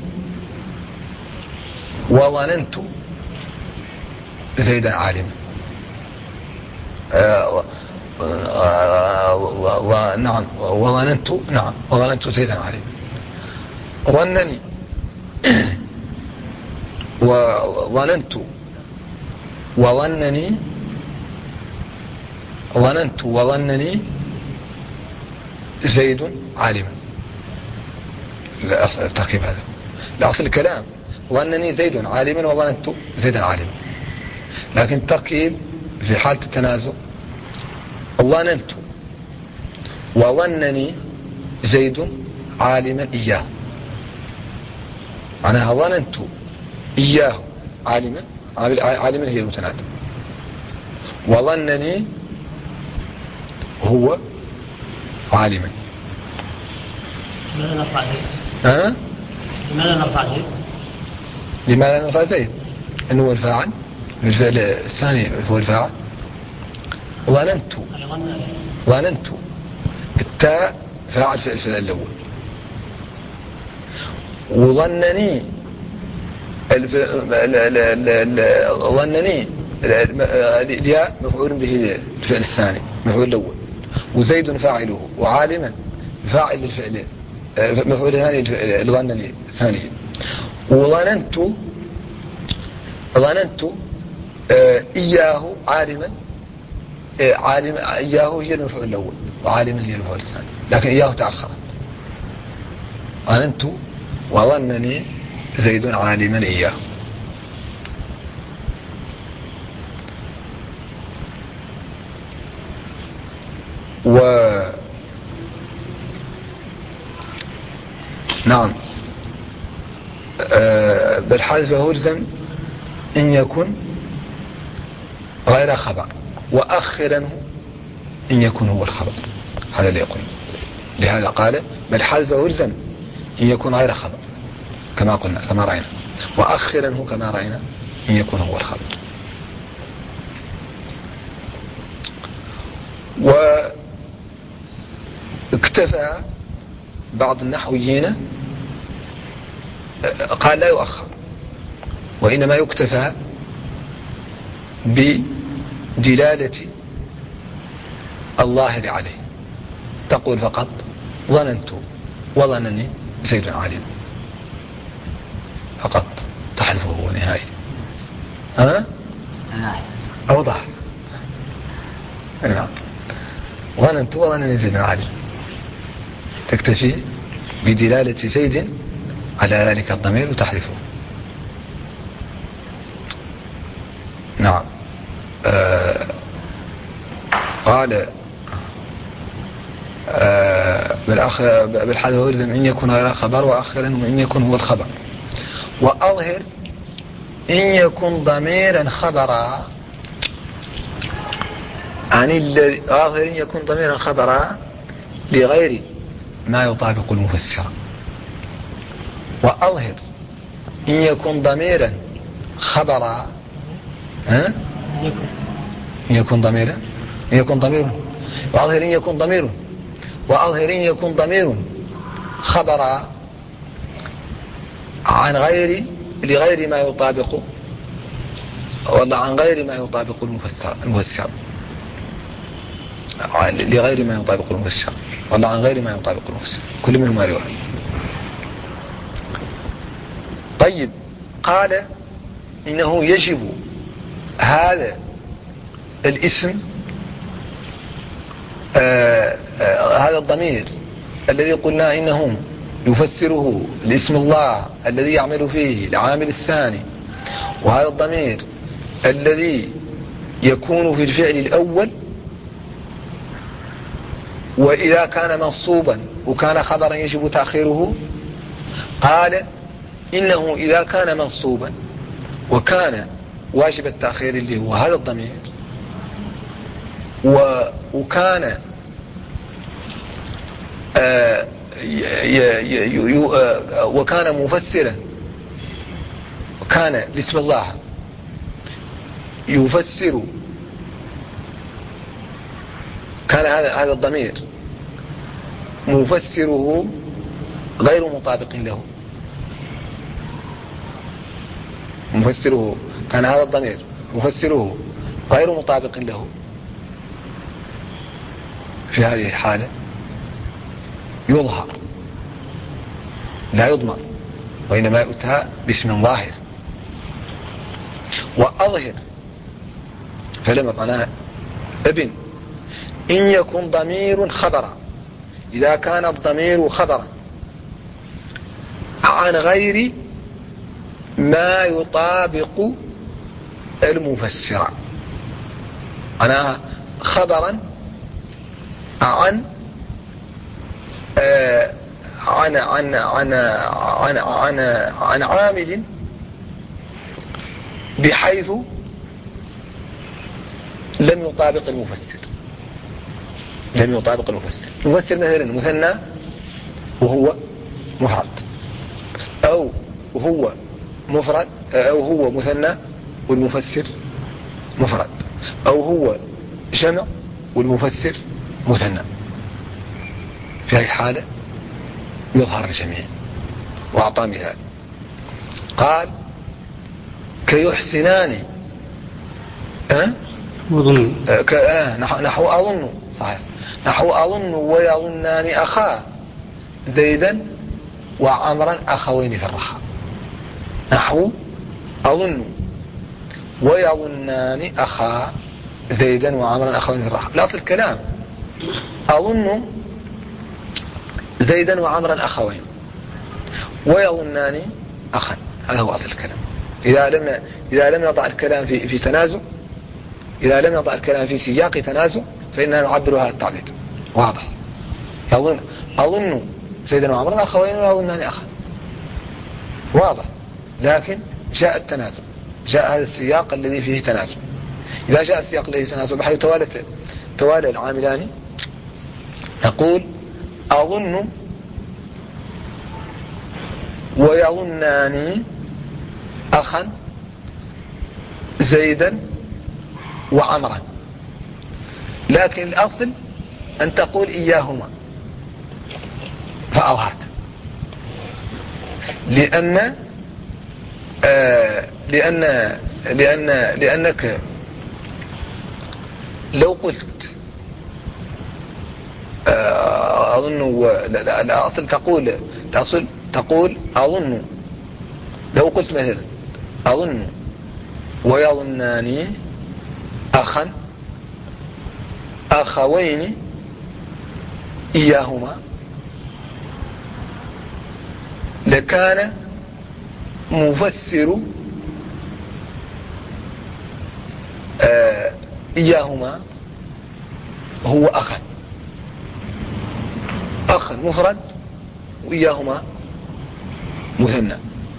وظننت زيدا عالما، آه ونعم وظننت نعم وظننت زيدا عالما، ظنني وظننت وظنني ظننت وظنني زيد عالما. التركيب هذا لأصل الكلام ظنني زيد عالما وظننت زيدا عالما، لكن التركيب في حالة التنازع ظننت وظنني زيد عالما إياه، معناها ظننت إياه عالما، عالما هي المتنازع، وظنني هو عالما. لماذا نرفع زيد؟ ها؟ لماذا نرفع زيد؟ لماذا نرفع زيد؟ إنه هو الفاعل، الفعل الثاني هو الفاعل. ظننت ظننت التاء فاعل في الفعل الأول، وظنني ظنني الياء مفعول به الفعل الثاني مفعول الأول، وزيد فاعله، وعالما فاعل للفعل مفعول ثاني لظنني ثاني. وظننت ظننت إياه عالما، عالم إياه هي المفعول الأول وعالما هي المفعول الثاني، لكن إياه تأخر. ظننت وظنني زيد عالما إياه. و نعم أه بل حذفه الزم إن يكن غير خبر، وأخرا إن يكن هو الخبر. هذا اللي يقول، لهذا قال بل حذفه الزم إن يكن غير خبر كما قلنا كما رأينا، وأخرا هو كما رأينا إن يكن هو الخبر. واكتفى بعض النحويين قال لا يؤخر، وإنما يكتفى بدلالة الظاهر عليه، تقول فقط ظننت وظنني زيد عالم فقط، تحذفه نهائي. ها أوضح. نعم، ظننت وظنني زيد عالم، تكتفي بدلالة زيد على ذلك الضمير وتحذفه. نعم. آه قال آه بالحذف ورد إن يكون غير خبر، وأخرا وإن يكون هو الخبر. وأظهر إن يكن ضميرا خبرا عن الذي، أظهر إن يكن ضميرا خبرا لغير ما يطابق المفسر. وأظهر إن يكن ضميرا خبرا، ها؟ إن يكن ضميرا، إن يكن ضمير، وأظهر إن يكن ضمير، وأظهر إن يكن ضمير خبرا عن غير لغير ما يطابق، ولا عن غير ما يطابق المفسر المفسر لغير ما يطابق المفسر، ولا عن غير ما يطابق المفسر، كل منهما رواية. طيب، قال إنه يجب هذا الاسم آه آه هذا الضمير الذي قلنا إنه يفسره الاسم الله الذي يعمل فيه العامل الثاني، وهذا الضمير الذي يكون في الفعل الأول، وإذا كان منصوبا وكان خبرا يجب تأخيره. قال إنه إذا كان منصوبا وكان واجب التأخير اللي هو هذا الضمير، وكان آه وكان مفسرا، وكان بسم الله يفسر، كان هذا هذا الضمير مفسره غير مطابق له، مفسره كان هذا الضمير مفسره غير مطابق له. في هذه الحالة يظهر لا يضمر، وإنما يؤتى باسم ظاهر. وأظهر فلما معناه ابن إن يكن ضمير خبرا، إذا كان الضمير خبرا عن غير ما يطابق المفسر، أنا خبرا عن آه عن عن عن عن عن عن عامل بحيث لم يطابق المفسر، لم يطابق المفسر. المفسر مثلا مثنى وهو مفرد، أو هو مفرد، أو هو مثنى والمفسر مفرد، أو هو جمع والمفسر مثنى. في هذه الحالة يظهر الجميع. وأعطى مثال قال كيحسنان أه؟ أه نحو أظن، صحيح، نحو أظن ويظنان أخا زيدا وعمرا أخوين في الرخاء. نحو أظن ويظنان أخا زيدا وعمرا أخوين في الرخاء. لا في الكلام أظن زيدا وعمرا أخوين ويظنان أخا، هذا هو أصل الكلام. إذا لم إذا لم يضع الكلام في في تنازع، إذا لم يضع الكلام في سياق تنازع، فإننا نعبر هذا التعبير واضح. أظن أظن زيدا وعمرا أخوين ويظنان أخا، واضح. لكن جاء التنازع، جاء هذا السياق الذي فيه تنازع. إذا جاء السياق الذي فيه تنازع بحيث توالت توالى العاملان، نقول أظن ويظنان أخا زيدا وعمرا. لكن الأصل أن تقول إياهما، فأظهرت، لأن آه لأن لأن لأنك لو قلت آه أظن الأصل تقول الأصل تقول أظن، لو قلت مثلا أظن ويظنان أخا أخوين إياهما، لكان مفسر آه إياهما هو أخا أخا مفرد وإياهما مثنى،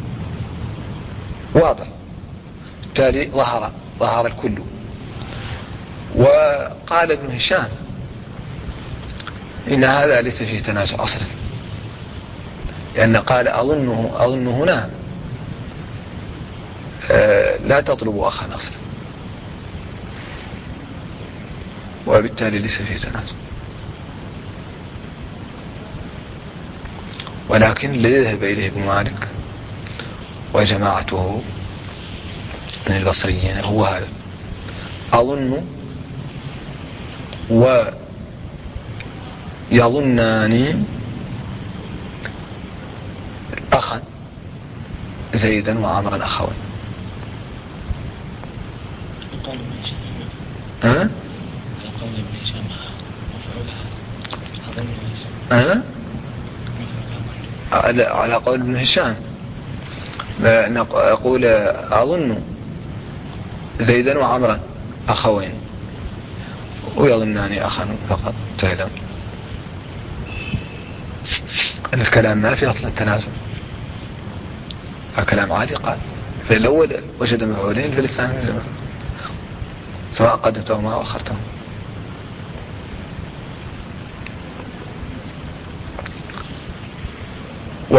واضح. بالتالي ظهر ظهر الكل. وقال ابن هشام إن هذا ليس فيه تنازع أصلا، لأن قال أظنه أظن هنا آه لا تطلب أخا أصلا، وبالتالي ليس فيه تنازع. ولكن الذي ذهب إليه ابن مالك وجماعته من البصريين هو هذا، أظن ويظنان أخا زيدا وعمرا أخوين. ها؟ ها؟ على قول ابن هشام أقول أظن زيدا وعمرا أخوين ويظنان أخا فقط. تعلم أن الكلام ما في أصل التنازل، الكلام عادي. قال في الأول وجد مفعولين في الثاني وجد مفعولين، سواء قدمتهما أو أخرتهما. و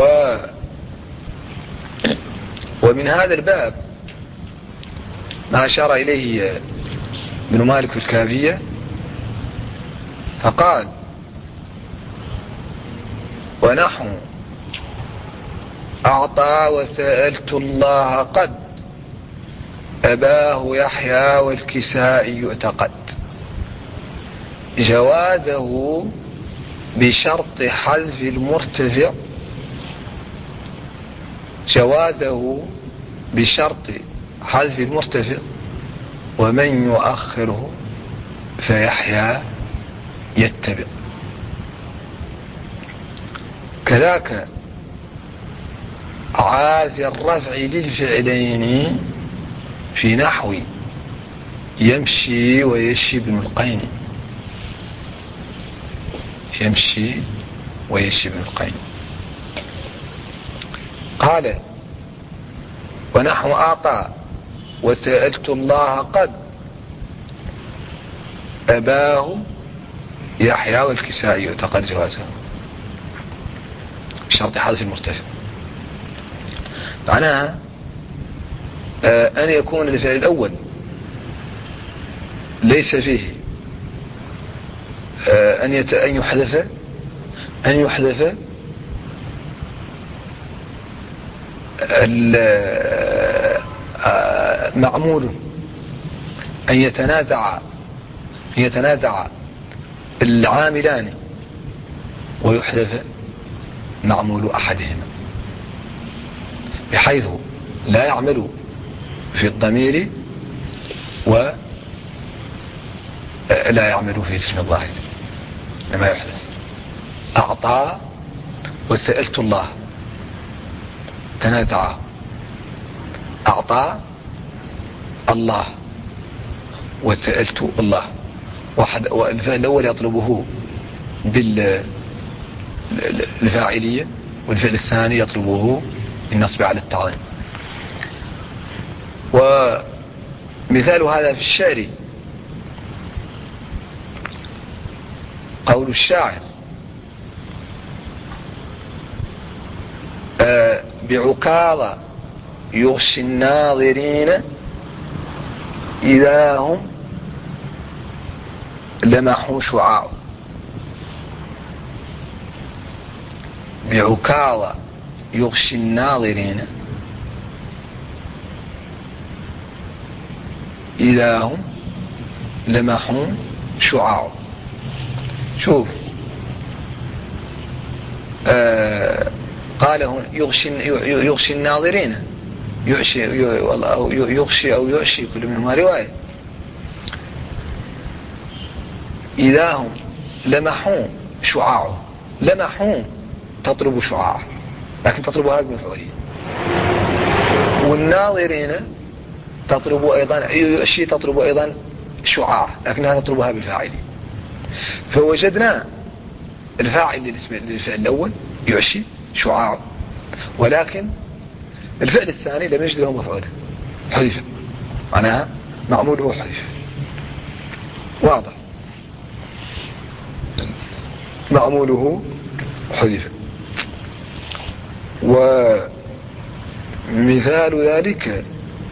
ومن هذا الباب ما أشار إليه ابن مالك في الكافية، فقال ونحو أعطى وسألت الله قد أباه يحيى والكساء يعتقد، جوازه بشرط حذف المرتفع جوازه بشرط حذف المرتفع ومن يؤخره فيحيى يتبع. كذاك عاز الرفع للفعلين في نحو يمشي ويشي ابن القين، يمشي ويشي ابن القين. قال ونحو أعطى وسألت الله قد أباه يحيى والكساء يعتقد جوازه بشرط حذف المرتفع. معناها أن يكون الفعل الأول ليس فيه أن أن يحذف أن يحذف معمول، أن يتنازع أن يتنازع العاملان ويحذف معمول أحدهما، بحيث لا يعمل في الضمير ولا يعمل في اسم الظاهر لما يحدث. أعطى وسألت الله تنازع، أعطى الله وسألت الله، واحد والفعل الأول يطلبه بالفاعلية والفعل الثاني يطلبه بالنصب على التعظيم. ومثال هذا في الشعر قول الشاعر آه بعكاظ يغشي الناظرين إذا هم لمحوا شعاع، بعكاظ يغشي الناظرين إذا هم لمحون شعاع. شوف آه قال يغشي, يغشي الناظرين، يغشي أو يغشي أو يغشي كل منهما رواية. إذا هم لمحون شعاع، لمحون تطلب شعاع لكن تطلبها بمفعولية، والناظرين تطلب أيضا يغشي تطلب أيضا شعاع لكنها تطلبها بالفاعل. فوجدنا الفاعل للفعل الأول يعشي شعاع، ولكن الفعل الثاني لم يجد له مفعوله حذف، معناها معموله حذف. واضح؟ معموله حذف. ومثال ذلك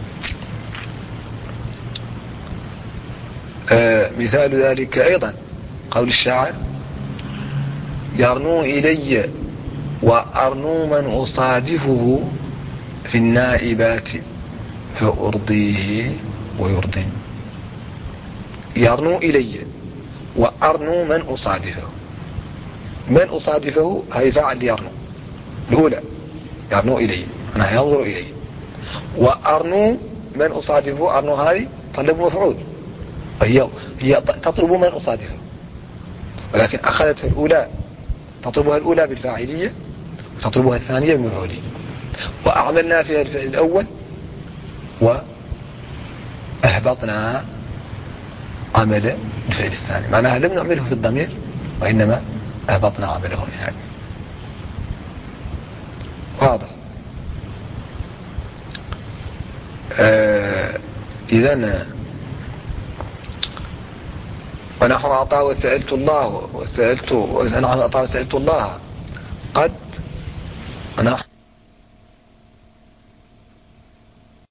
آه مثال ذلك أيضا قول الشاعر يرنو إلي وأرنو من أصادفه في النائبات فأرضيه ويرضي. يرنو إلي وأرنو من أصادفه، من أصادفه هي فاعل يرنو الأولى، يرنو إلي أنا ينظر إلي، وأرنو من أصادفه أرنو هذه طلب مفعول، هي هي تطلب من أصادفه، ولكن أخذتها الأولى تطلبها الأولى بالفاعلية وتطلبها الثانية بالمفعولية، وأعملنا فيها الفعل الأول وأهبطنا عمل الفعل الثاني، معناها لم نعمله في الضمير وإنما أهبطنا عمله نهائي. واضح؟ آه إذن ونحن أعطاه وسألت الله وسألت ونحن أعطاه وسألت الله قد ونحن